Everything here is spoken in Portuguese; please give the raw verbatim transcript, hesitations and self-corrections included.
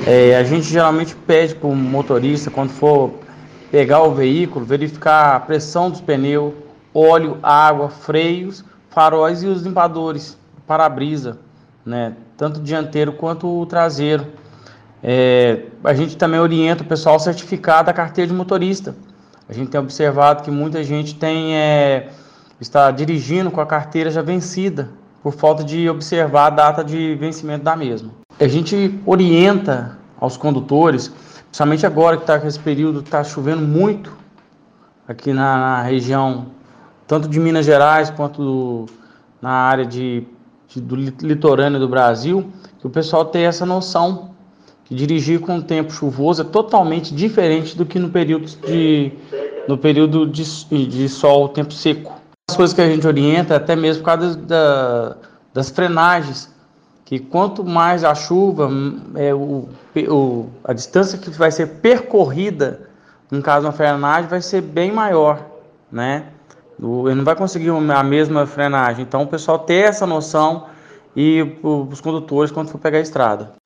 É, a gente geralmente pede para o motorista, quando for pegar o veículo, verificar a pressão dos pneus, óleo, água, freios, faróis e os limpadores, para-brisa, né? Tanto o dianteiro quanto o traseiro. É, a gente também orienta o pessoal a certificar da carteira de motorista. A gente tem observado que muita gente tem, é, está dirigindo com a carteira já vencida, por falta de observar a data de vencimento da mesma. A gente orienta aos condutores, principalmente agora que está com esse período, está chovendo muito aqui na, na região, tanto de Minas Gerais quanto do, na área de, de, do litorâneo do Brasil, que o pessoal tenha essa noção que dirigir com o tempo chuvoso é totalmente diferente do que no período de, no período de, de sol, tempo seco. As coisas que a gente orienta, até mesmo por causa da, das frenagens, que quanto mais a chuva, é, o, o, a distância que vai ser percorrida, no caso de uma frenagem, vai ser bem maior, né? O, ele não vai conseguir a mesma frenagem. Então, o pessoal ter essa noção e os condutores quando for pegar a estrada.